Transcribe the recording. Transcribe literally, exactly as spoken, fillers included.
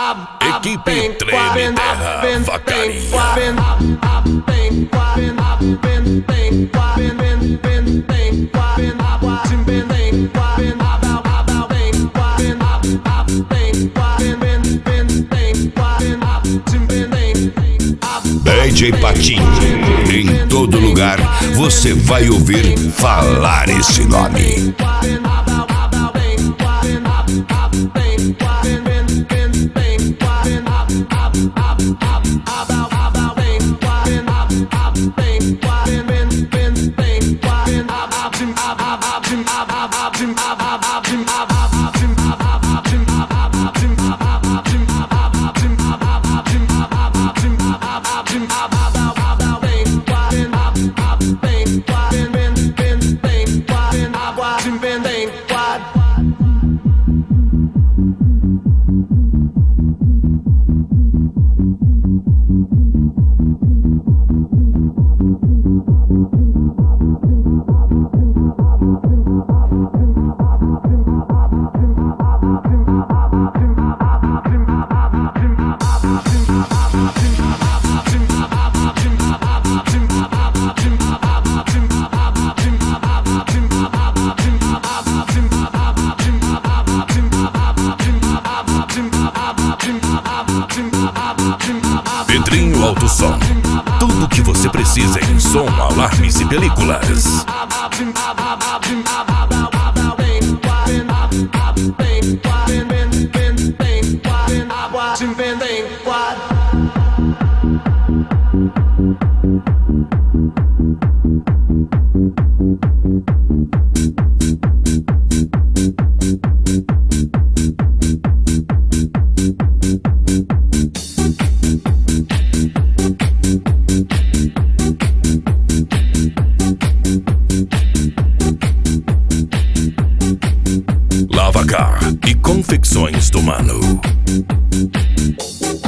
Equipe Treme Terra Vacaria. D J Patinho, em todo lugar você vai ouvir falar esse nome. Pedrinho Alto Som, tudo que você precisa em som, alarmes e películas. Lavacar e Confecções do Mano.